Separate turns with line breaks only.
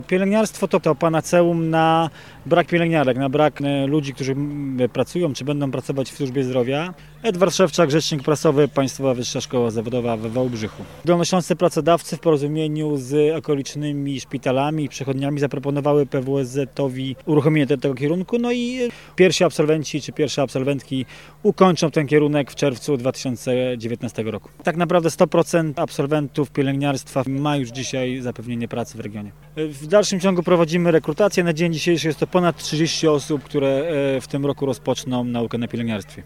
Pielęgniarstwo to panaceum na brak pielęgniarek, na brak ludzi, którzy pracują czy będą pracować w służbie zdrowia. Edward Szewczak, rzecznik prasowy, Państwowa Wyższa Szkoła Zawodowa w Wałbrzychu. Dolnośląscy pracodawcy w porozumieniu z okolicznymi szpitalami i przychodniami zaproponowały PWSZ-owi uruchomienie tego kierunku. No i pierwsi absolwenci czy pierwsze absolwentki ukończą ten kierunek w czerwcu 2019 roku. Tak naprawdę 100% absolwentów pielęgniarstwa ma już dzisiaj zapewnienie pracy w regionie. W dalszym ciągu prowadzimy rekrutację. Na dzień dzisiejszy jest to ponad 30 osób, które w tym roku rozpoczną naukę na pielęgniarstwie.